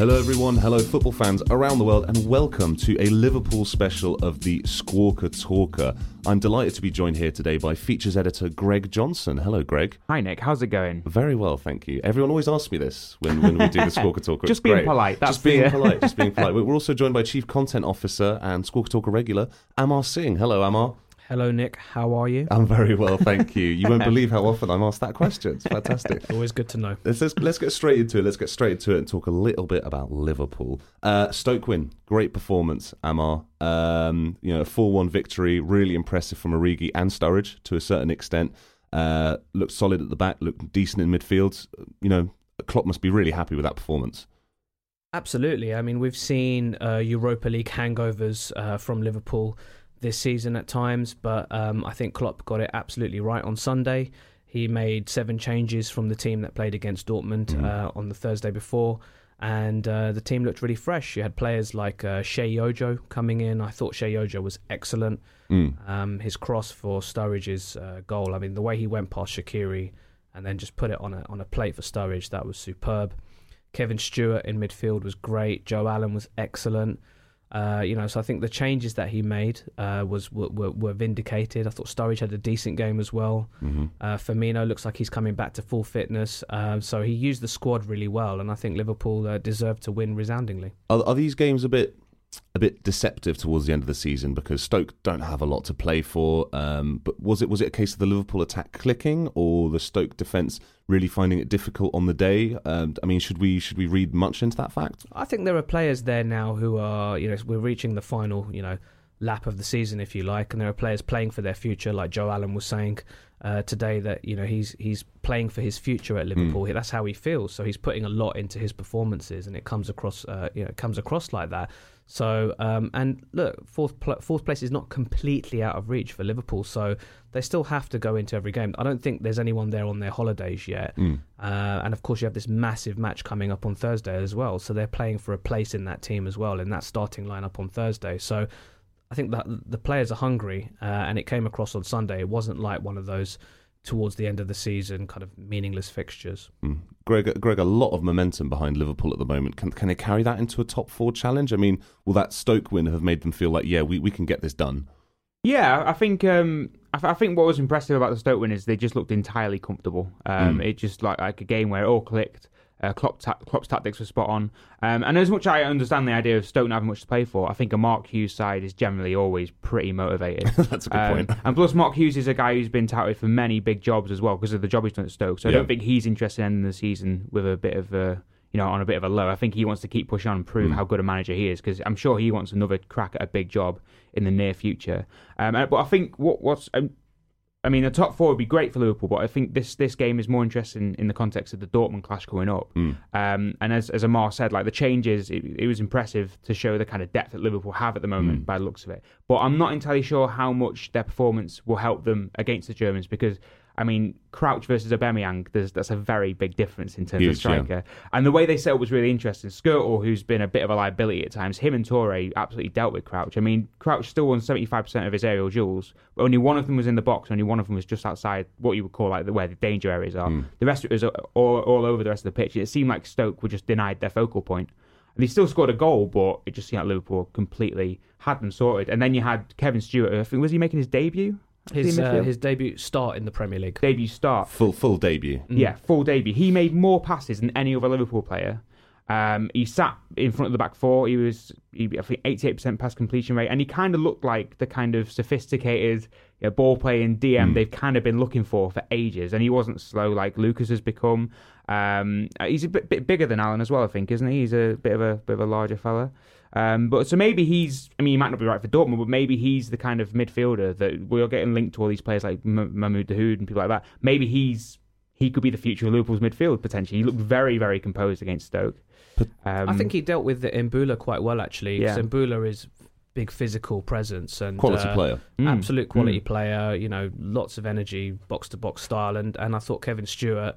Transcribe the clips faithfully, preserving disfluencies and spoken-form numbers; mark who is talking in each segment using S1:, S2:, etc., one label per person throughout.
S1: Hello everyone, hello football fans around the world, and welcome to a Liverpool special of the Squawker Talker. I'm delighted to be joined here today by features editor Greg Johnson. Hello Greg.
S2: Hi Nick, how's it going?
S1: Very well, thank you. Everyone always asks me this when, when we do the Squawker Talker.
S2: Just
S1: it's
S2: being
S1: great.
S2: polite. That's
S1: just being
S2: the...
S1: polite, just being polite. We're also joined by Chief Content Officer and Squawker Talker regular, Amar Singh. Hello Amar.
S3: Hello, Nick. How are you?
S1: I'm very well, thank you. You won't believe how often I'm asked that question. It's fantastic.
S3: Always good to know.
S1: Let's, let's, let's get straight into it. Let's get straight into it and talk a little bit about Liverpool. Uh, Stoke win. Great performance, Amar. Um, you know, a four one victory. Really impressive from Origi and Sturridge to a certain extent. Uh, looked solid at the back. Looked decent in midfield. You know, Klopp must be really happy with that performance.
S3: Absolutely. I mean, we've seen uh, Europa League hangovers uh, from Liverpool this season at times, but um, I think Klopp got it absolutely right on Sunday. He made seven changes from the team that played against Dortmund mm. uh, on the Thursday before, and uh, the team looked really fresh. You had players like uh, Sheyi Ojo coming in. I thought Sheyi Ojo was excellent. Mm. Um, his cross for Sturridge's uh, goal, I mean, the way he went past Shaqiri and then just put it on a, on a plate for Sturridge, that was superb. Kevin Stewart in midfield was great. Joe Allen was excellent. Uh, you know, so I think the changes that he made uh, was were, were, were vindicated. I thought Sturridge had a decent game as well. Mm-hmm. Uh, Firmino looks like he's coming back to full fitness. Uh, so he used the squad really well, and I think Liverpool uh, deserved to win resoundingly.
S1: Are, are these games a bit a bit deceptive towards the end of the season because Stoke don't have a lot to play for? Um, but was it was it a case of the Liverpool attack clicking or the Stoke defence really finding it difficult on the day? Um, I mean, should we should we read much into that fact?
S3: I think there are players there now who are, you know, we're reaching the final, you know, lap of the season, if you like, and there are players playing for their future, like Joe Allen was saying uh, today that, you know, he's he's playing for his future at Liverpool. Mm. That's how he feels. So he's putting a lot into his performances, and it comes across, uh, you know, it comes across like that. So um, and look, fourth pl- fourth place is not completely out of reach for Liverpool. So they still have to go into every game. I don't think there's anyone there on their holidays yet. Mm. Uh, and of course, you have this massive match coming up on Thursday as well. So they're playing for a place in that team as well, in that starting lineup on Thursday. So I think that the players are hungry, uh, and it came across on Sunday. It wasn't like one of those towards the end of the season kind of meaningless fixtures.
S1: Mm. Greg, Greg, a lot of momentum behind Liverpool at the moment. Can can they carry that into a top four challenge? I mean, will that Stoke win have made them feel like, yeah, we, we can get this done?
S2: Yeah, I think um, I, I think what was impressive about the Stoke win is they just looked entirely comfortable. Um, mm. It just like like a game where it all clicked. Uh, Klopp ta- Klopp's tactics were spot on. Um, and as much as I understand the idea of Stoke not having much to play for, I think a Mark Hughes side is generally always pretty motivated.
S1: That's a good um, point.
S2: And plus, Mark Hughes is a guy who's been touted for many big jobs as well because of the job he's done at Stoke. So I yeah. don't think he's interested in ending the season with a bit of a, you know, on a bit of a low. I think he wants to keep pushing on and prove mm. how good a manager he is, because I'm sure he wants another crack at a big job in the near future. Um, but I think what what's... Um, I mean, the top four would be great for Liverpool, but I think this this game is more interesting in the context of the Dortmund clash coming up. Mm. Um, and as as Amar said, like the changes, it, it was impressive to show the kind of depth that Liverpool have at the moment mm. by the looks of it. But I'm not entirely sure how much their performance will help them against the Germans, because I mean, Crouch versus Aubameyang, there's, that's a very big difference in terms Huge, of striker. Yeah. And the way they set up was really interesting. Skirtle, who's been a bit of a liability at times, him and Toure absolutely dealt with Crouch. I mean, Crouch still won seventy-five percent of his aerial duels, but only one of them was in the box, only one of them was just outside what you would call like the, where the danger areas are. Mm. The rest of it was all, all over the rest of the pitch. It seemed like Stoke were just denied their focal point. And they still scored a goal, but it just seemed like Liverpool completely had them sorted. And then you had Kevin Stewart, I think, was he making his debut?
S3: His uh, his debut start in the Premier League.
S2: Debut start.
S1: Full full debut.
S2: Mm. Yeah, full debut. He made more passes than any other Liverpool player. Um, he sat in front of the back four. He was, he, I think, eighty-eight percent pass completion rate, and he kind of looked like the kind of sophisticated you know, ball playing D M mm. they've kind of been looking for for ages. And he wasn't slow like Lucas has become. Um, he's a bit, bit bigger than Allen as well, I think, isn't he? He's a bit of a bit of a larger fella. Um, but so maybe he's, I mean, he might not be right for Dortmund, but maybe he's the kind of midfielder that we're getting linked to all these players like M- Mahmoud Dahoud and people like that. Maybe he's he could be the future of Liverpool's midfield potentially. He looked very, very composed against Stoke.
S3: Um, I think he dealt with the Mbula quite well, actually.
S2: Yeah.
S3: Mbula is big physical presence and
S1: quality
S3: uh,
S1: player,
S3: mm. absolute quality
S2: mm.
S3: player. You know, lots of energy, box to box style, and and I thought Kevin Stewart.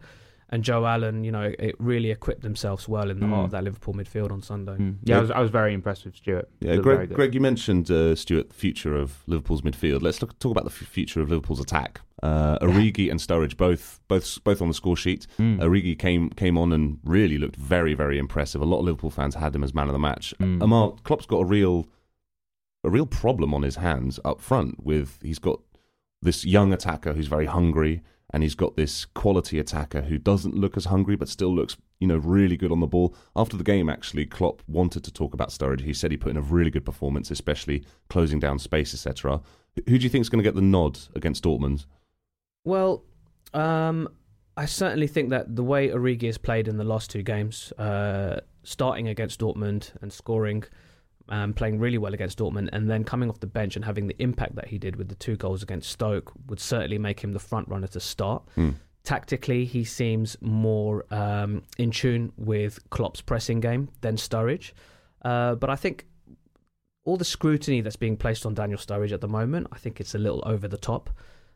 S3: and Joe Allen, you know, it really equipped themselves well in the
S2: Mm.
S3: heart of that Liverpool midfield on Sunday.
S2: Mm. Yeah, I was, I was very impressed with Stuart.
S1: Yeah, Greg, Greg, you mentioned, uh, Stuart, the future of Liverpool's midfield. Let's look, talk about the f- future of Liverpool's attack. Uh, Origi and Sturridge both both both on the score sheet.
S2: Mm.
S1: Origi came came on and really looked very, very impressive. A lot of Liverpool fans had him as man of the match.
S2: Mm.
S1: Amar, Klopp's got a real a real problem on his hands up front. With he's got this young attacker who's very hungry, and he's got this quality attacker who doesn't look as hungry but still looks, you know, really good on the ball. After the game, actually, Klopp wanted to talk about Sturridge. He said he put in a really good performance, especially closing down space, et cetera. Who do you think is going to get the nod against Dortmund?
S3: Well, um, I certainly think that the way Origi has played in the last two games, uh, starting against Dortmund and scoring, um, playing really well against Dortmund, and then coming off the bench and having the impact that he did with the two goals against Stoke would certainly make him the front runner to start.
S1: Mm.
S3: Tactically, he seems more um, in tune with Klopp's pressing game than Sturridge. Uh, but I think all the scrutiny that's being placed on Daniel Sturridge at the moment, I think it's a little over the top.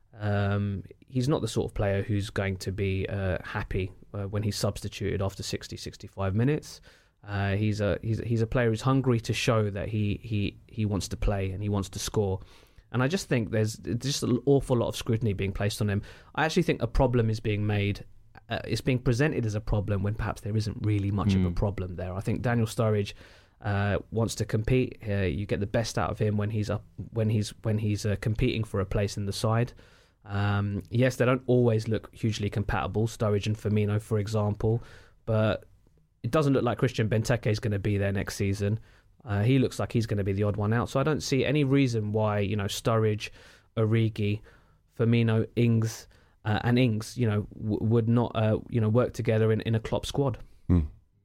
S3: Um, he's not the sort of player who's going to be uh, happy uh, when he's substituted after sixty, sixty-five minutes. Uh, he's a he's he's a player who's hungry to show that he he he wants to play and he wants to score. And I just think there's just an awful lot of scrutiny being placed on him. I actually think a problem is being made. Uh, it's being presented as a problem when perhaps there isn't really much mm. of a problem there. I think Daniel Sturridge uh, wants to compete. Uh, you get the best out of him when he's up when he's when he's uh, competing for a place in the side. Um, yes, they don't always look hugely compatible, Sturridge and Firmino, for example, but it doesn't look like Christian Benteke is going to be there next season. Uh, he looks like he's going to be the odd one out, so I don't see any reason why, you know, Sturridge, Origi, Firmino, Ings, uh, and Ings, you know, w- would not, uh, you know, work together in, in a Klopp squad.
S1: Hmm.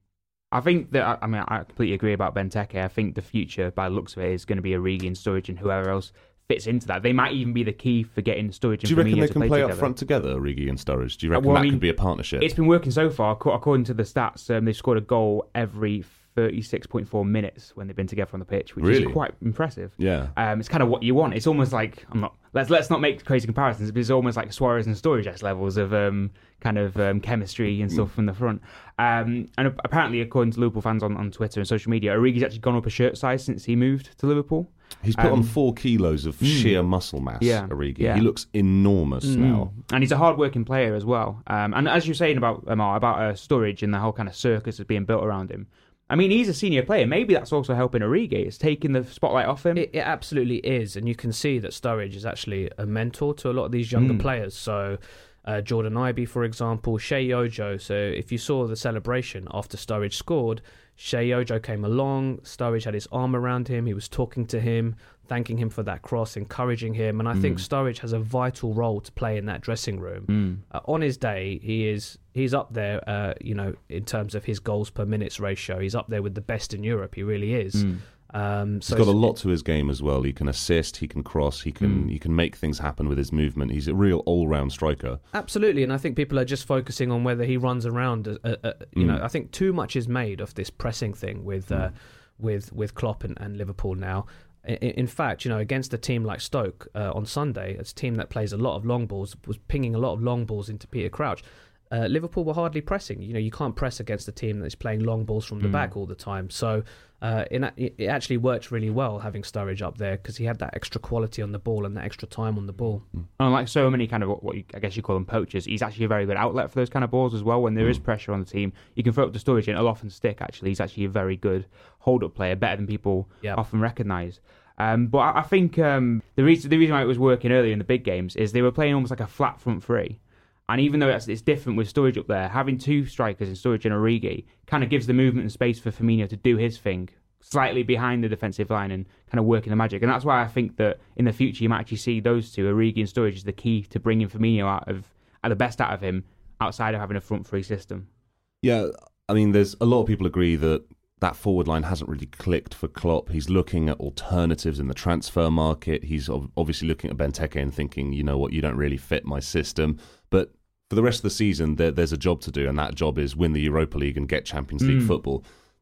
S2: I think that, I mean, I completely agree about Benteke. I think the future, by the looks of it, is going to be Origi and Sturridge and whoever else fits into that. They might even be the key for getting Sturridge and Firmino to play together.
S1: Do you reckon they can play up front together, Origi and Sturridge? Do you reckon
S2: well,
S1: that
S2: I mean,
S1: could be a partnership?
S2: It's been working so far. According to the stats, um, they've scored a goal every thirty-six point four minutes when they've been together on the pitch, which
S1: really?
S2: is quite impressive.
S1: Yeah.
S2: Um, it's kind of what you want. It's almost like, I'm not, let's let's not make crazy comparisons, but it's almost like Suarez and Sturridge levels of um, kind of um, chemistry and stuff mm. from the front. Um, and apparently, according to Liverpool fans on, on Twitter and social media, Origi's actually gone up a shirt size since he moved to Liverpool.
S1: He's put
S2: um,
S1: on four kilos of mm, sheer muscle mass, yeah, Origi. Yeah. He looks enormous mm. now.
S2: And he's a hard-working player as well. Um, and as you're saying about um, about uh, Sturridge and the whole kind of circus that's being built around him, I mean, he's a senior player. Maybe that's also helping Origi. It's taking the spotlight off him.
S3: It, it absolutely is. And you can see that Sturridge is actually a mentor to a lot of these younger mm. players. So uh, Jordan Ibe, for example, Shea Ojo. So if you saw the celebration after Sturridge scored, Shea Ojo came along. Sturridge had his arm around him. He was talking to him, thanking him for that cross, encouraging him. And I mm. think Sturridge has a vital role to play in that dressing room. Mm. Uh, on his day, he is he's up there, uh, you know, in terms of his goals per minutes ratio. He's up there with the best in Europe. He really is. Mm. Um, so
S1: he's got a lot to his game as well. He can assist, he can cross, he can mm. he can make things happen with his movement. He's a real all-round striker.
S3: Absolutely, and I think people are just focusing on whether he runs around. Uh, uh, you mm. know, I think too much is made of this pressing thing with uh, mm. with with Klopp and, and Liverpool now. In, in fact, you know, against a team like Stoke uh, on Sunday, it's a team that plays a lot of long balls, was pinging a lot of long balls into Peter Crouch. Uh, Liverpool were hardly pressing. You know, you can't press against a team that is playing long balls from the mm. back all the time. So uh, it, it actually worked really well having Sturridge up there because he had that extra quality on the ball and that extra time on the ball.
S2: Mm. And like so many kind of what, what you, I guess you call them poachers, he's actually a very good outlet for those kind of balls as well. When there mm. is pressure on the team, you can throw up the Sturridge and it'll often stick. Actually, he's actually a very good hold-up player, better than people yep. often recognise. Um, but I, I think um, the reason the reason why it was working earlier in the big games is they were playing almost like a flat front three. And even though it's, it's different with Sturridge up there, having two strikers in Sturridge and Origi kind of gives the movement and space for Firmino to do his thing, slightly behind the defensive line and kind of working the magic. And that's why I think that in the future you might actually see those two, Origi and Sturridge, as the key to bringing Firmino out of at the best out of him outside of having a front three system.
S1: Yeah, I mean, there's a lot of people agree that that forward line hasn't really clicked for Klopp. He's looking at alternatives in the transfer market. He's obviously looking at Benteke and thinking, you know what, you don't really fit my system. But for the rest of the season, there, there's a job to do, and that job is win the Europa League and get Champions League mm. football.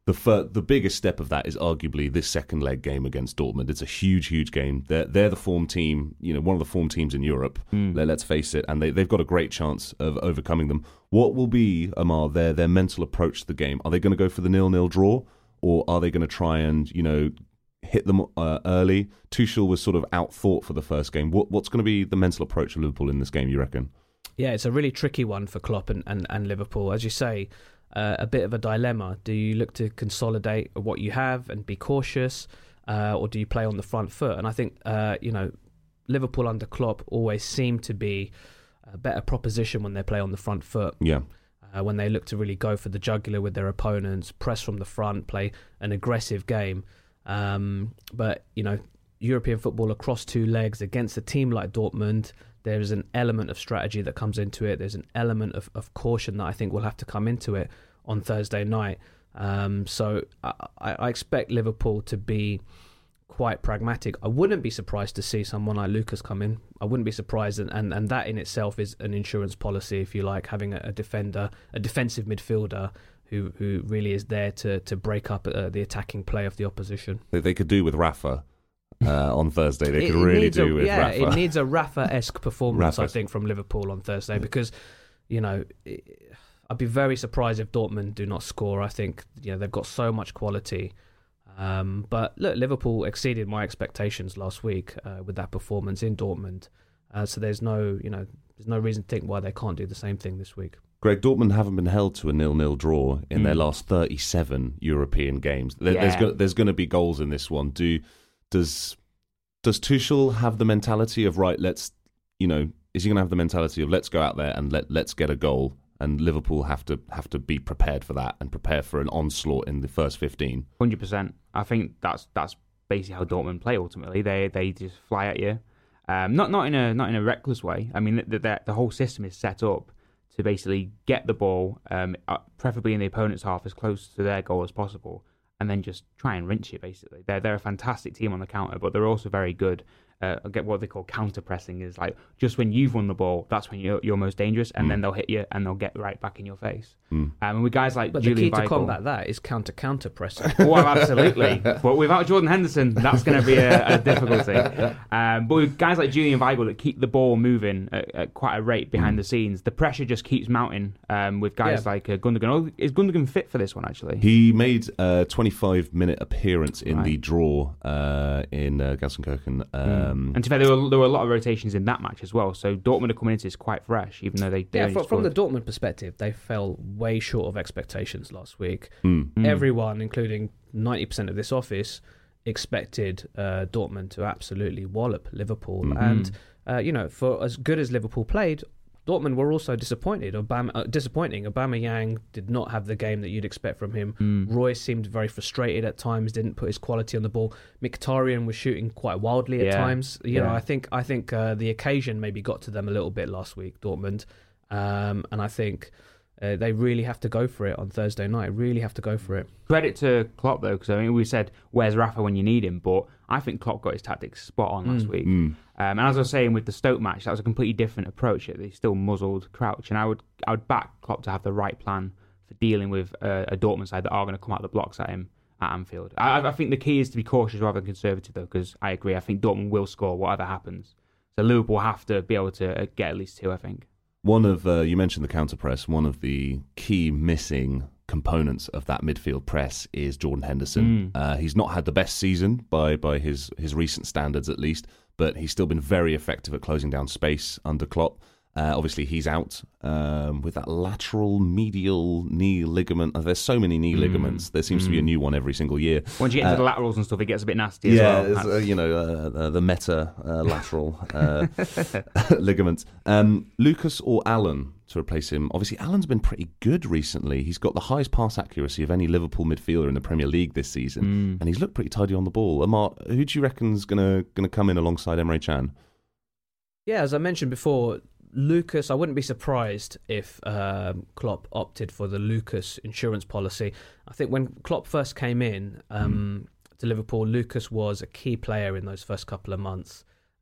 S1: the fir- the biggest step of that is arguably this second leg game against Dortmund. It's a huge, huge game. They're they're the form team, you know, one of the form teams in Europe. Mm. Let, let's face it, and they they've got a great chance of overcoming them. What will be, Amar, their their mental approach to the game? Are they going to go for the nil-nil draw, or are they going to try and, you know, hit them uh, early? Tuchel was sort of outthought for the first game. What what's going to be the mental approach of Liverpool in this game, you reckon?
S3: Yeah, it's a really tricky one for Klopp and, and, and Liverpool. As you say, uh, a bit of a dilemma. Do you look to consolidate what you have and be cautious, uh, or do you play on the front foot? And I think, uh, you know, Liverpool under Klopp always seem to be a better proposition when they play on the front foot.
S1: Yeah.
S3: Uh, when they look to really go for the jugular with their opponents, press from the front, play an aggressive game. Um, but, you know, European football across two legs against a team like Dortmund, there is an element of strategy that comes into it. There's an element of, of caution that I think will have to come into it on Thursday night. Um, so I, I expect Liverpool to be quite pragmatic. I wouldn't be surprised to see someone like Lucas come in. I wouldn't be surprised, and, and, and that in itself is an insurance policy, if you like, having a, a defender, a defensive midfielder who who really is there to, to break up uh, the attacking play of the opposition.
S1: They, they could do with Rafa. Uh, on Thursday, they
S3: it,
S1: could really do
S3: a,
S1: with
S3: yeah,
S1: Rafa.
S3: It needs a Rafa-esque performance,
S1: Rafa.
S3: I think, from Liverpool on Thursday, because, you know, it, I'd be very surprised if Dortmund do not score. I think, you know, they've got so much quality. Um, but look, Liverpool exceeded my expectations last week uh, with that performance in Dortmund. Uh, so there's no, you know, there's no reason to think why they can't do the same thing this week.
S1: Greg, Dortmund haven't been held to a nil-nil draw in
S2: mm.
S1: their last thirty-seven European games. There,
S2: yeah.
S1: There's go, there's going to be goals in this one. Do does does Tuchel have the mentality of, right, let's, you know, is he going to have the mentality of let's go out there and let let's get a goal, and Liverpool have to have to be prepared for that and prepare for an onslaught in the first fifteen?
S2: one hundred percent. I think that's that's basically how Dortmund play. Ultimately, they they just fly at you, um, not not in a not in a reckless way. I mean, the the, the whole system is set up to basically get the ball, um, preferably in the opponent's half, as close to their goal as possible, and then just try and rinse you. Basically, they're they're a fantastic team on the counter, but they're also very good. Uh, get what they call counter pressing, is like just when you've won the ball, that's when you're, you're most dangerous, and mm. then they'll hit you and they'll get right back in your face. Mm. Um, and with guys like
S3: but
S2: Julian
S3: the key to
S2: Weigl,
S3: combat that is counter counter pressing.
S2: Well, absolutely. But without Jordan Henderson, that's going to be a, a difficulty. Um, but with guys like Julian Weigl that keep the ball moving at, at quite a rate behind mm. the scenes, the pressure just keeps mounting. Um, with guys yeah. like uh, Gundogan. Oh, is Gundogan fit for this one? Actually,
S1: he made a twenty-five minute appearance in
S2: right.
S1: the draw uh, in uh, Gelsenkirchen. Um,
S2: mm. And to be fair, there were there were a lot of rotations in that match as well. So Dortmund are coming into this quite fresh, even though they, they
S3: yeah.
S2: only
S3: From, from the
S2: scored.
S3: Dortmund perspective, they fell way short of expectations last week.
S1: Mm.
S3: Mm. Everyone, including ninety percent of this office, expected uh, Dortmund to absolutely wallop Liverpool.
S1: Mm-hmm.
S3: And uh, you know, for as good as Liverpool played, Dortmund were also disappointed. Obama, uh, disappointing. Aubameyang did not have the game that you'd expect from him.
S2: Mm.
S3: Royce seemed very frustrated at times. Didn't put his quality on the ball. Mkhitaryan was shooting quite wildly at
S2: yeah.
S3: times. You
S2: yeah.
S3: know, I think I think uh, the occasion maybe got to them a little bit last week, Dortmund, um, and I think uh, they really have to go for it on Thursday night. Really have to go for it.
S2: Credit to Klopp though, because I mean we said where's Rafa when you need him, but I think Klopp got his tactics spot on last
S3: mm.
S2: week.
S1: Mm.
S2: Um, and as I was saying with the Stoke match, that was a completely different approach. They still muzzled Crouch, and I would I would back Klopp to have the right plan for dealing with a, a Dortmund side that are going to come out the blocks at him at Anfield. I, I think the key is to be cautious rather than conservative, though, because I agree. I think Dortmund will score whatever happens. So Liverpool have to be able to get at least two, I think.
S1: One of uh, you mentioned the counter press. One of the key missing components of that midfield press is Jordan Henderson. Mm. Uh, he's not had the best season by by his his recent standards, at least, but he's still been very effective at closing down space under Klopp. Uh, obviously, he's out um, with that lateral medial knee ligament. Uh, there's so many knee mm. ligaments. There seems mm. to be a new one every single year.
S2: Once you get into uh, the laterals and stuff, it gets a bit nasty
S1: yeah,
S2: as well.
S1: Yeah, uh, you know, uh, uh, the meta uh, lateral uh, ligaments. Um, Lucas or Allen to replace him? Obviously, Allen's been pretty good recently. He's got the highest pass accuracy of any Liverpool midfielder in the Premier League this season, mm. and he's looked pretty tidy on the ball. Amar, who do you reckon's gonna gonna come in alongside Emre Can?
S3: Yeah, as I mentioned before, Lucas, I wouldn't be surprised if um, Klopp opted for the Lucas insurance policy. I think when Klopp first came in um, mm. to Liverpool, Lucas was a key player in those first couple of months.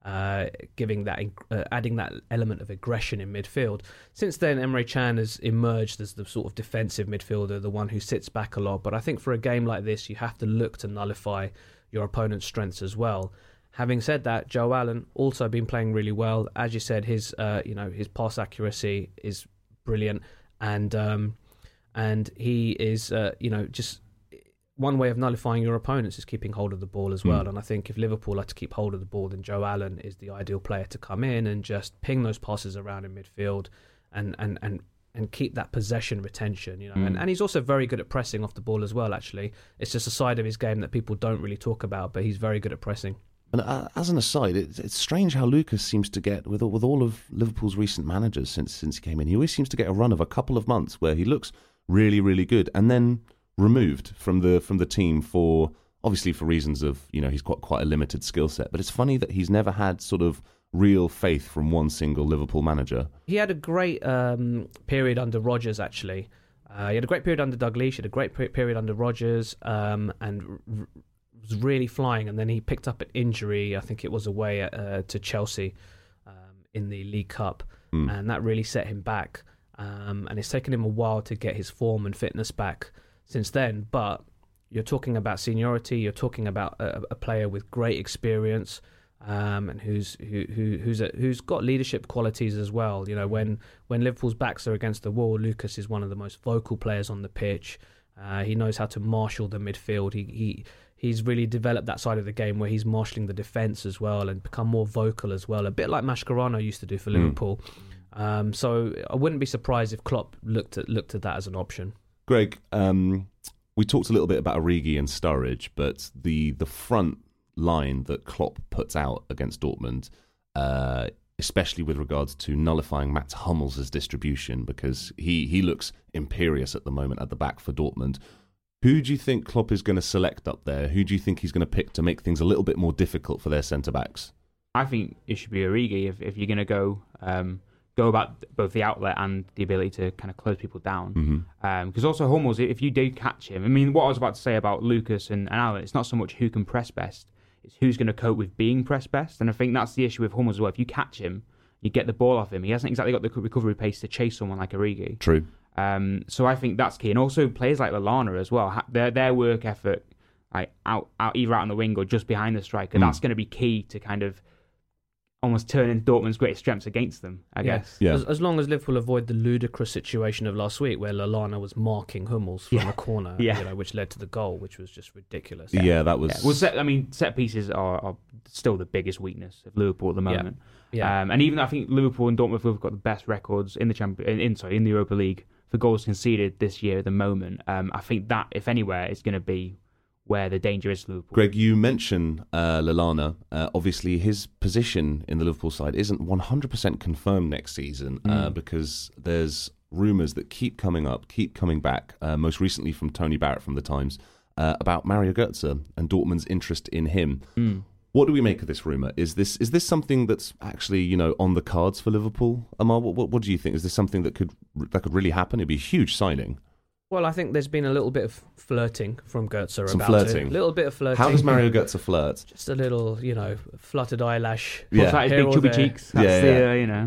S3: uh, giving that, uh, adding that element of aggression in midfield. Since then, Emre Can has emerged as the sort of defensive midfielder, the one who sits back a lot. But I think for a game like this, you have to look to nullify your opponent's strengths as well. Having said that, Joe Allen also been playing really well. As you said, his uh, you know his pass accuracy is brilliant, and um, and he is uh, you know just. One way of nullifying your opponents is keeping hold of the ball as well. Mm. And I think if Liverpool are to keep hold of the ball, then Joe Allen is the ideal player to come in and just ping those passes around in midfield and and, and, and keep that possession retention. You know, mm. and, and he's also very good at pressing off the ball as well, actually. It's just a side of his game that people don't really talk about, but he's very good at pressing.
S1: And uh, as an aside, it's, it's strange how Lucas seems to get, with, with all of Liverpool's recent managers since since he came in, he always seems to get a run of a couple of months where he looks really, really good. And then removed from the from the team for obviously for reasons of, you know, he's got quite a limited skill set, but it's funny that he's never had sort of real faith from one single Liverpool manager.
S3: He had a great um, period under Rodgers, actually. Uh, he had a great period under Dalglish, he had a great period under Rodgers, um, and r- was really flying, and then he picked up an injury, I think it was away at, uh, to Chelsea um, in the League Cup, mm. and that really set him back, um, and it's taken him a while to get his form and fitness back since then. But you're talking about seniority, you're talking about a, a player with great experience, um, and who's who, who who's a, who's got leadership qualities as well. You know, when when Liverpool's backs are against the wall, Lucas is one of the most vocal players on the pitch. Uh, he knows how to marshal the midfield. He he he's really developed that side of the game where he's marshalling the defence as well and become more vocal as well, a bit like Mascherano used to do for mm. Liverpool. Um, so I wouldn't be surprised if Klopp looked at looked at that as an option.
S1: Greg, um, we talked a little bit about Origi and Sturridge, but the the front line that Klopp puts out against Dortmund, uh, especially with regards to nullifying Mats Hummels' distribution, because he, he looks imperious at the moment at the back for Dortmund. Who do you think Klopp is going to select up there? Who do you think he's going to pick to make things a little bit more difficult for their centre-backs?
S2: I think it should be Origi if, if you're going to go... Um, go about both the outlet and the ability to kind of close people down. Because mm-hmm. um, also Hummels, if you do catch him, I mean, what I was about to say about Lucas and, and Allen, it's not so much who can press best, it's who's going to cope with being pressed best. And I think that's the issue with Hummels as well. If you catch him, you get the ball off him, he hasn't exactly got the recovery pace to chase someone like Origi.
S1: True.
S2: Um, so I think that's key. And also players like Lallana as well, their their work effort, like out, out either out on the wing or just behind the striker, mm. that's going to be key to kind of almost turning Dortmund's greatest strengths against them, I
S3: yeah.
S2: guess.
S3: Yeah. As, as long as Liverpool avoid the ludicrous situation of last week where Lallana was marking Hummels from
S2: yeah.
S3: a corner,
S2: yeah.
S3: you know, which led to the goal, which was just ridiculous.
S1: Yeah, yeah that was...
S2: Yeah. Well, set, I mean, set pieces are, are still the biggest weakness of Liverpool at the moment. Yeah. yeah. Um, and even I think Liverpool and Dortmund have got the best records in the champion, in, in sorry, in the Europa League for goals conceded this year at the moment. Um, I think that, if anywhere, is going to be where the danger is Liverpool.
S1: Greg, you mentioned uh, Lallana. Uh, obviously, his position in the Liverpool side isn't one hundred percent confirmed next season mm. uh, because there's rumours that keep coming up, keep coming back, uh, most recently from Tony Barrett from The Times, uh, about Mario Götze and Dortmund's interest in him. Mm. What do we make of this rumour? Is this is this something that's actually, you know, on the cards for Liverpool? Amar, what, what, what do you think? Is this something that could that could really happen? It'd be a huge signing.
S3: Well, I think there's been a little bit of flirting from Götze
S1: Some
S3: about
S1: flirting.
S3: it. A little bit of flirting.
S1: How does Mario Götze flirt?
S3: Just a little, you know, fluttered eyelash.
S2: Yeah, like his big chubby there. cheeks. That's
S1: yeah,
S2: the,
S1: yeah.
S2: Uh, you know.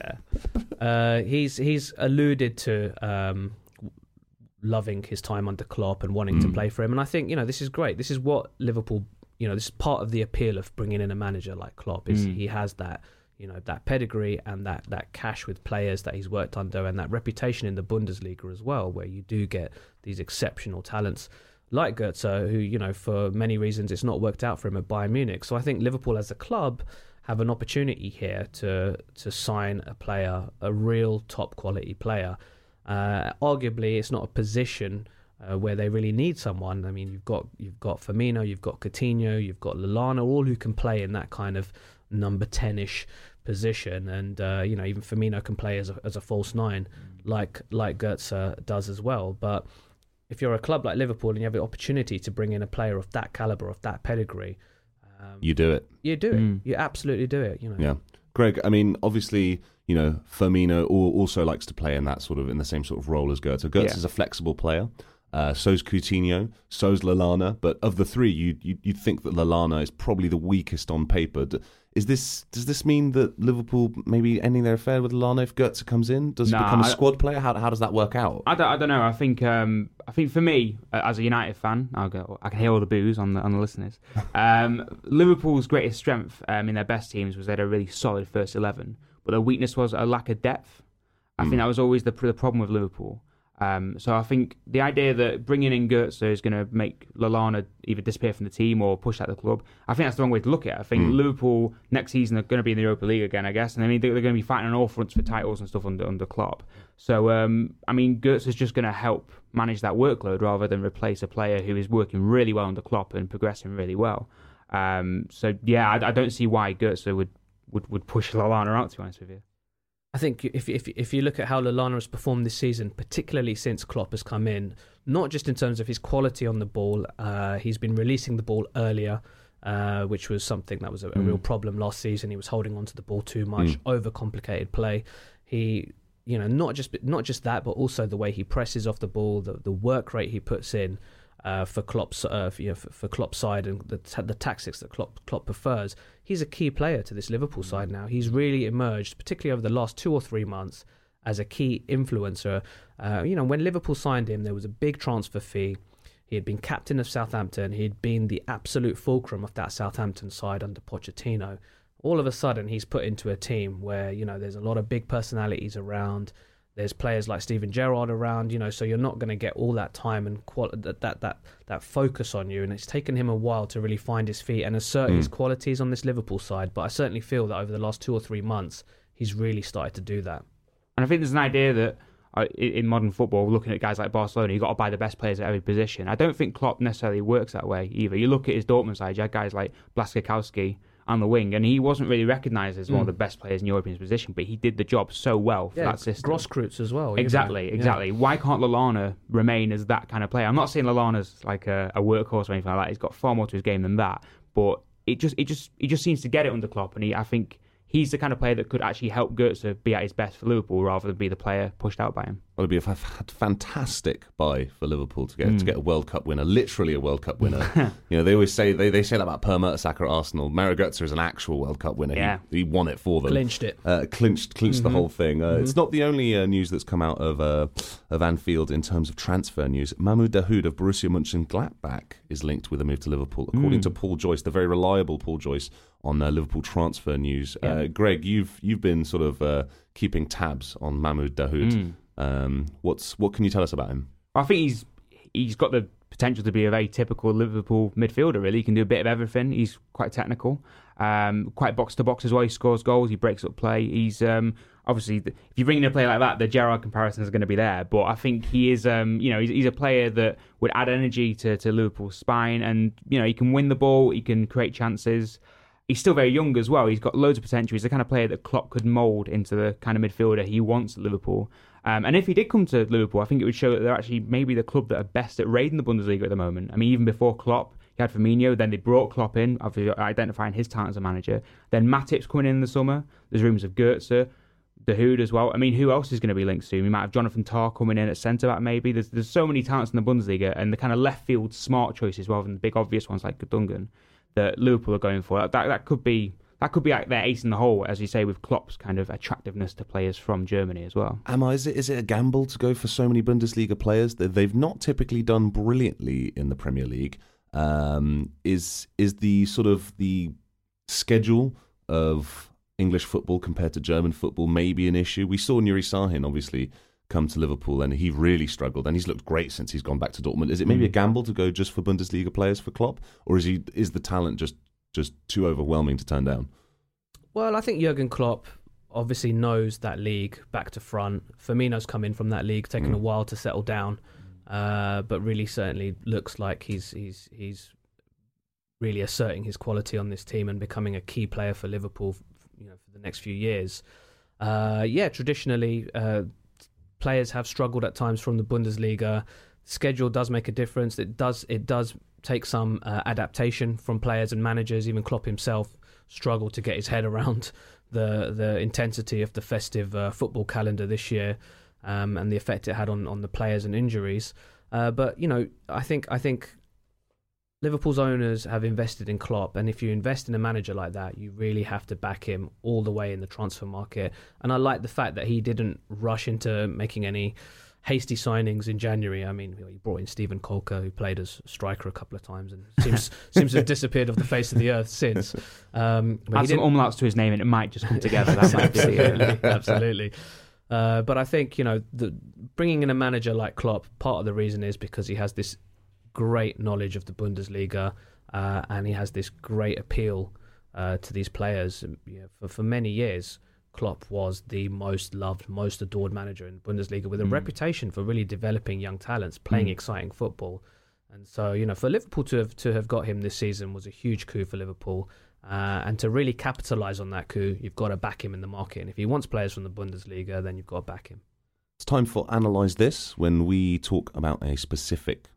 S3: Yeah. uh, he's he's alluded to um, loving his time under Klopp and wanting mm. to play for him, and I think, you know, this is great. This is what Liverpool, you know, this is part of the appeal of bringing in a manager like Klopp. Is mm. he has that, you know, that pedigree and that, that cash with players that he's worked under and that reputation in the Bundesliga as well, where you do get these exceptional talents like Götze, who, you know, for many reasons it's not worked out for him at Bayern Munich. So I think Liverpool as a club have an opportunity here to to sign a player, a real top quality player. Uh, arguably, it's not a position uh, where they really need someone. I mean, you've got you've got Firmino, you've got Coutinho, you've got Lallana, all who can play in that kind of number ten-ish position, and uh, you know, even Firmino can play as a, as a false nine, like like Götze does as well. But if you're a club like Liverpool and you have the opportunity to bring in a player of that caliber, of that pedigree, um,
S1: you do it.
S3: You do it. Mm. You absolutely do it. You know.
S1: Yeah, Greg. I mean, obviously, you know, Firmino also likes to play in that sort of in the same sort of role as Götze. Götze yeah. is a flexible player. Uh, so's Coutinho, so's Lallana. But of the three, you, you, you'd think that Lallana is probably the weakest on paper. Is this Does this mean that Liverpool maybe ending their affair with Lallana if Götze comes in? Does
S2: nah,
S1: he become a
S2: I,
S1: squad player? How how does that work out?
S2: I don't, I don't know. I think um, I think for me, as a United fan, I'll go, I can hear all the boos on the on the listeners. Um, Liverpool's greatest strength um, in their best teams was they had a really solid first eleven, but their weakness was a lack of depth. I mm. think that was always the the problem with Liverpool. Um, so I think the idea that bringing in Götze is going to make Lallana either disappear from the team or push out the club, I think that's the wrong way to look at it. I think mm. Liverpool next season are going to be in the Europa League again, I guess, and I mean they're, they're going to be fighting on all fronts for titles and stuff under under Klopp. So um, I mean Götze is just going to help manage that workload rather than replace a player who is working really well under Klopp and progressing really well. Um, so yeah, I, I don't see why Götze would, would, would push Lallana out, to be honest with you.
S3: I think if if if you look at how Lallana has performed this season, particularly since Klopp has come in, not just in terms of his quality on the ball, uh, he's been releasing the ball earlier, uh, which was something that was a, a mm. real problem last season. He was holding on to the ball too much, mm. overcomplicated play. He, you know, not just not just that, but also the way he presses off the ball, the the work rate he puts in. Uh, for Klopp's, uh, you know, for, for Klopp's side and the t- the tactics that Klopp, Klopp prefers, he's a key player to this Liverpool side now. He's really emerged, particularly over the last two or three months, as a key influencer. Uh, you know, when Liverpool signed him, there was a big transfer fee. He had been captain of Southampton. He'd been the absolute fulcrum of that Southampton side under Pochettino. All of a sudden, he's put into a team where, you know, there's a lot of big personalities around. There's players like Steven Gerrard around, you know, so you're not going to get all that time and quali- that, that that that focus on you. And it's taken him a while to really find his feet and assert mm. his qualities on this Liverpool side. But I certainly feel that over the last two or three months, he's really started to do that.
S2: And I think there's an idea that uh, in modern football, looking at guys like Barcelona, you've got to buy the best players at every position. I don't think Klopp necessarily works that way either. You look at his Dortmund side, you had guys like Blaszczykowski on the wing, and he wasn't really recognised as mm. one of the best players in European position, but he did the job so well for
S3: yeah,
S2: that system.
S3: Grosskreutz as well.
S2: Exactly, exactly. Yeah. Why can't Lallana remain as that kind of player? I'm not saying Lallana's like a, a workhorse or anything like that. He's got far more to his game than that, but it just, it just, he just seems to get it under Klopp, and he, I think he's the kind of player that could actually help Götze be at his best for Liverpool rather than be the player pushed out by him.
S1: Well, it'd be a f- fantastic buy for Liverpool to get mm. to get a World Cup winner, literally a World Cup winner. You know, they always say they, they say that about Per Mertesacker at Arsenal. Mario Götze is an actual World Cup winner.
S2: Yeah.
S1: He, he won it for them.
S3: Clinched it.
S1: Uh, clinched clinched mm-hmm. the whole thing. Uh, mm-hmm. It's not the only uh, news that's come out of uh, of Anfield in terms of transfer news. Mahmoud Dahoud of Borussia Mönchengladbach is linked with a move to Liverpool, according mm. to Paul Joyce, the very reliable Paul Joyce on uh, Liverpool transfer news. Yeah. Uh, Greg, you've you've been sort of uh, keeping tabs on Mahmoud Dahoud. Mm. Um, what's what can you tell us about him?
S2: I think he's he's got the potential to be a very typical Liverpool midfielder. Really, he can do a bit of everything. He's quite technical, um, quite box to box as well. He scores goals. He breaks up play. He's um, obviously if you bring in a player like that, the Gerrard comparison is going to be there. But I think he is, um, you know, he's, he's a player that would add energy to to Liverpool's spine, and you know, he can win the ball. He can create chances. He's still very young as well. He's got loads of potential. He's the kind of player that Klopp could mould into the kind of midfielder he wants at Liverpool. Um, and if he did come to Liverpool, I think it would show that they're actually maybe the club that are best at raiding the Bundesliga at the moment. I mean, even before Klopp, you had Firmino, then they brought Klopp in, identifying his talent as a manager. Then Matip's coming in in the summer. There's rumours of Götze, Dahoud as well. I mean, who else is going to be linked soon? We might have Jonathan Tah coming in at centre-back maybe. There's there's so many talents in the Bundesliga, and the kind of left-field smart choices rather than the big obvious ones like Gundogan that Liverpool are going for. That that could be that could be like their ace in the hole, as you say, with Klopp's kind of attractiveness to players from Germany as well.
S1: Amma, is it is it a gamble to go for so many Bundesliga players? They've not typically done brilliantly in the Premier League. Um, is is the sort of the schedule of English football compared to German football maybe an issue? We saw Nuri Sahin obviously come to Liverpool and he really struggled, and he's looked great since he's gone back to Dortmund. Is it maybe a gamble to go just for Bundesliga players for Klopp, or is he is the talent just just too overwhelming to turn down?
S3: Well, I think Jurgen Klopp obviously knows that league back to front. Firmino's come in from that league, taken mm. a while to settle down, uh, but really certainly looks like he's he's he's really asserting his quality on this team and becoming a key player for Liverpool, you know, for the next few years. Uh, yeah, traditionally, uh, players have struggled at times from the Bundesliga. Schedule does make a difference. It does it does take some uh, adaptation from players and managers. Even Klopp himself struggled to get his head around the the intensity of the festive uh, football calendar this year, um, and the effect it had on, on the players and injuries. Uh, but you know, I think I think Liverpool's owners have invested in Klopp, and if you invest in a manager like that, you really have to back him all the way in the transfer market. And I like the fact that he didn't rush into making any hasty signings in January. I mean, he brought in Stephen Kolker, who played as striker a couple of times and seems seems to have disappeared off the face of the earth since. Um, but
S2: Add some umlauts to his name and it might just come together. That might be
S3: absolutely, absolutely. Uh, but I think, you know, the, bringing in a manager like Klopp, part of the reason is because he has this great knowledge of the Bundesliga, uh, and he has this great appeal uh, to these players. You know, for, for many years, Klopp was the most loved, most adored manager in Bundesliga, with a mm. reputation for really developing young talents, playing mm. exciting football. And so, you know, for Liverpool to have to have got him this season was a huge coup for Liverpool. Uh, and to really capitalise on that coup, you've got to back him in the market. And if he wants players from the Bundesliga, then you've got to back him.
S1: It's time for Analyse This, when we talk about a specific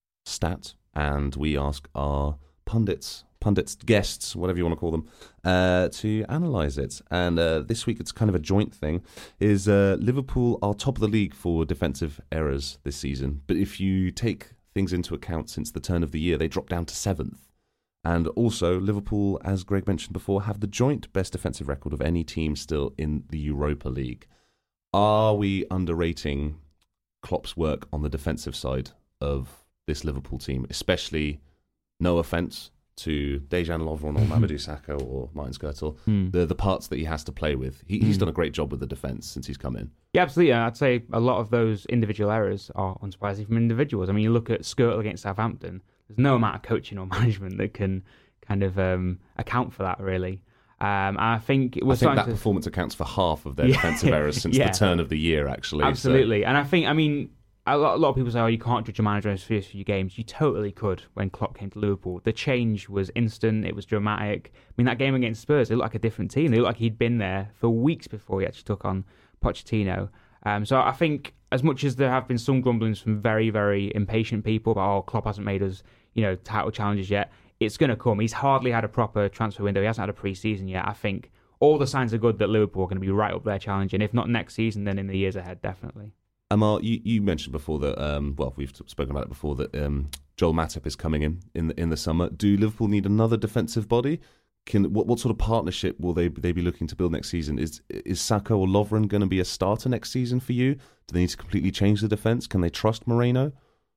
S1: stat and we ask our pundits, pundits, guests, whatever you want to call them, uh, to analyse it. And uh, this week it's kind of a joint thing, is uh, Liverpool are top of the league for defensive errors this season. But if you take things into account since the turn of the year, they dropped down to seventh. And also, Liverpool, as Greg mentioned before, have the joint best defensive record of any team still in the Europa League. Are we underrating Klopp's work on the defensive side of this Liverpool team, especially, no offence to Dejan Lovren or Mamadou Sakho or Martin Skrtel, mm. the the parts that he has to play with? He, he's mm. done a great job with the defence since he's come in.
S2: Yeah, absolutely. I'd say a lot of those individual errors are unsurprising from individuals. I mean, you look at Skrtel against Southampton, there's no amount of coaching or management that can kind of um, account for that, really. Um, I think it was.
S1: I think that
S2: to...
S1: performance accounts for half of their
S2: yeah.
S1: defensive errors since yeah. the turn of the year, actually.
S2: Absolutely.
S1: So.
S2: And I think, I mean, a lot, a lot of people say, oh, you can't judge a manager in his first few games. You totally could when Klopp came to Liverpool. The change was instant. It was dramatic. I mean, that game against Spurs, they looked like a different team. They looked like he'd been there for weeks before he actually took on Pochettino. Um, so I think as much as there have been some grumblings from very, very impatient people about, oh, Klopp hasn't made us, you know, title challenges yet, it's going to come. He's hardly had a proper transfer window. He hasn't had a pre-season yet. I think all the signs are good that Liverpool are going to be right up there challenging. If not next season, then in the years ahead, definitely.
S1: Amar, you, you mentioned before that, um, well, we've spoken about it before, that um, Joel Matip is coming in in the, in the summer. Do Liverpool need another defensive body? Can what, what sort of partnership will they they be looking to build next season? Is is Sakho or Lovren going to be a starter next season for you? Do they need to completely change the defence? Can they trust Moreno?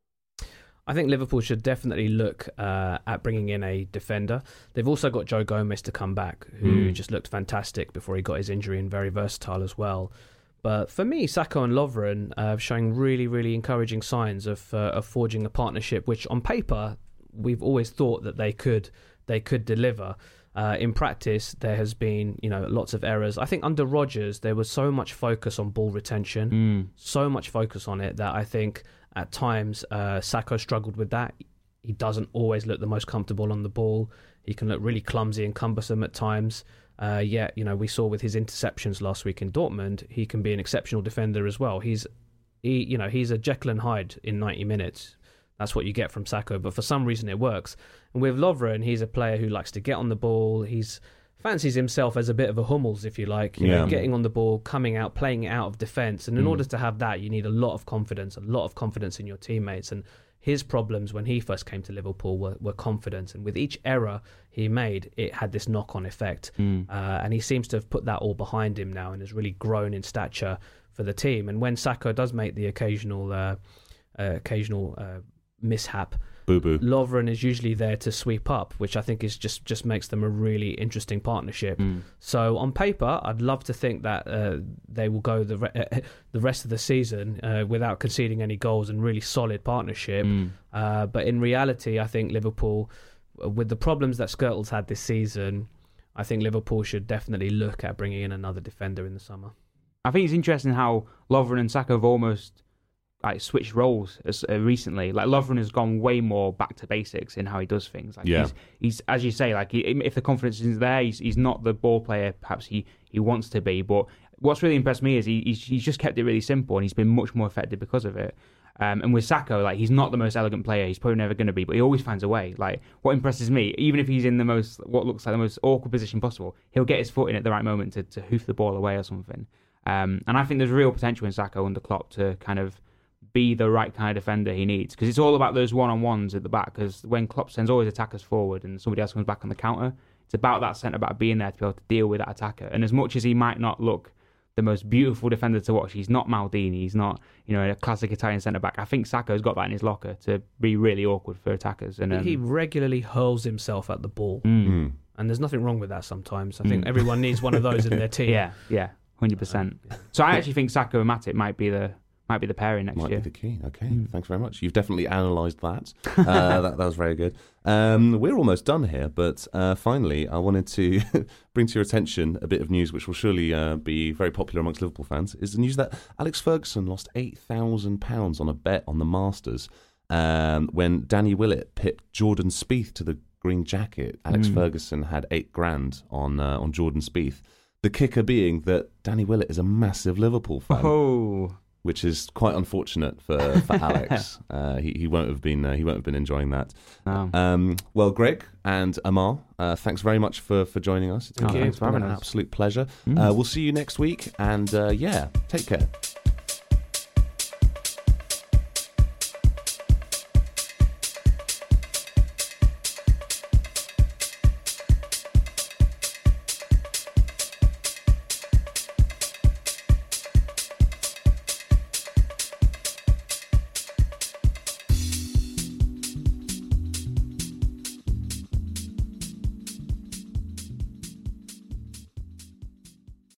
S3: I think Liverpool should definitely look uh, at bringing in a defender. They've also got Joe Gomez to come back, who mm. just looked fantastic before he got his injury and very versatile as well. But for me, Sakho and Lovren uh, have shown really, really encouraging signs of uh, of forging a partnership, which on paper we've always thought that they could they could deliver. Uh, in practice, there has been, you know, lots of errors. I think under Rodgers, there was so much focus on ball retention, mm. so much focus on it that I think at times uh, Sakho struggled with that. He doesn't always look the most comfortable on the ball. He can look really clumsy and cumbersome at times. Uh, yet, you know, we saw with his interceptions last week in Dortmund, he can be an exceptional defender as well. He's, he, you know, he's a Jekyll and Hyde in ninety minutes. That's what you get from Sakho, but for some reason it works. And with Lovren, he's a player who likes to get on the ball. He's fancies himself as a bit of a Hummels, if you like, you yeah. know, getting on the ball, coming out, playing it out of defence. And in mm. order to have that, you need a lot of confidence, a lot of confidence in your teammates. And his problems when he first came to Liverpool were, were confidence. And with each error he made, it had this knock-on effect. Mm. Uh, and he seems to have put that all behind him now and has really grown in stature for the team. And when Sakho does make the occasional, uh, uh, occasional uh, mishap,
S1: Boo-boo.
S3: Lovren is usually there to sweep up, which I think is just, just makes them a really interesting partnership. Mm. So on paper, I'd love to think that uh, they will go the re- uh, the rest of the season uh, without conceding any goals and really solid partnership. Mm. Uh, but in reality, I think Liverpool, with the problems that Skrtel's had this season, I think Liverpool should definitely look at bringing in another defender in the summer.
S2: I think it's interesting how Lovren and Sakho have almost like switched roles as, uh, recently. Like Lovren has gone way more back to basics in how he does things. Like
S1: yeah.
S2: he's, he's as you say, like he, if the confidence isn't there, he's he's not the ball player perhaps he, he wants to be. But what's really impressed me is he he's, he's just kept it really simple, and he's been much more effective because of it. Um, and with Sakho, like he's not the most elegant player. He's probably never going to be, but he always finds a way. Like what impresses me, even if he's in the most what looks like the most awkward position possible, he'll get his foot in at the right moment to, to hoof the ball away or something. Um, and I think there's real potential in Sakho under Klopp to kind of be the right kind of defender he needs. Because it's all about those one-on-ones at the back. Because when Klopp sends always attackers forward and somebody else comes back on the counter, it's about that centre-back being there to be able to deal with that attacker. And as much as he might not look the most beautiful defender to watch, he's not Maldini, he's not, you know, a classic Italian centre-back. I think Saka's got that in his locker to be really awkward for attackers. And um,
S3: he regularly hurls himself at the ball.
S2: Mm. Mm.
S3: And there's nothing wrong with that sometimes. I think mm. everyone needs one of those in their team.
S2: Yeah, yeah, one hundred percent. Um, yeah. So I actually think Saka and Matip might be the might be the pairing next
S1: might
S2: year.
S1: Might be the key. Okay, mm. thanks very much. You've definitely analysed that. Uh, that. That was very good. Um, we're almost done here, but uh, finally, I wanted to bring to your attention a bit of news which will surely uh, be very popular amongst Liverpool fans. Is the news that Alex Ferguson lost eight thousand pounds on a bet on the Masters um, when Danny Willett pipped Jordan Spieth to the green jacket. Alex mm. Ferguson had eight grand on uh, on Jordan Spieth. The kicker being that Danny Willett is a massive Liverpool fan,
S2: oh.
S1: which is quite unfortunate for, for Alex. Uh, he he won't have been uh, he won't have been enjoying that.
S2: Oh.
S1: Um, well, Greg and Amar, uh, thanks very much for, for joining us. It's
S2: Thank
S1: been,
S2: you.
S1: it's been an absolute pleasure.
S2: Mm.
S1: Uh, we'll see you next week, and uh, yeah, take care.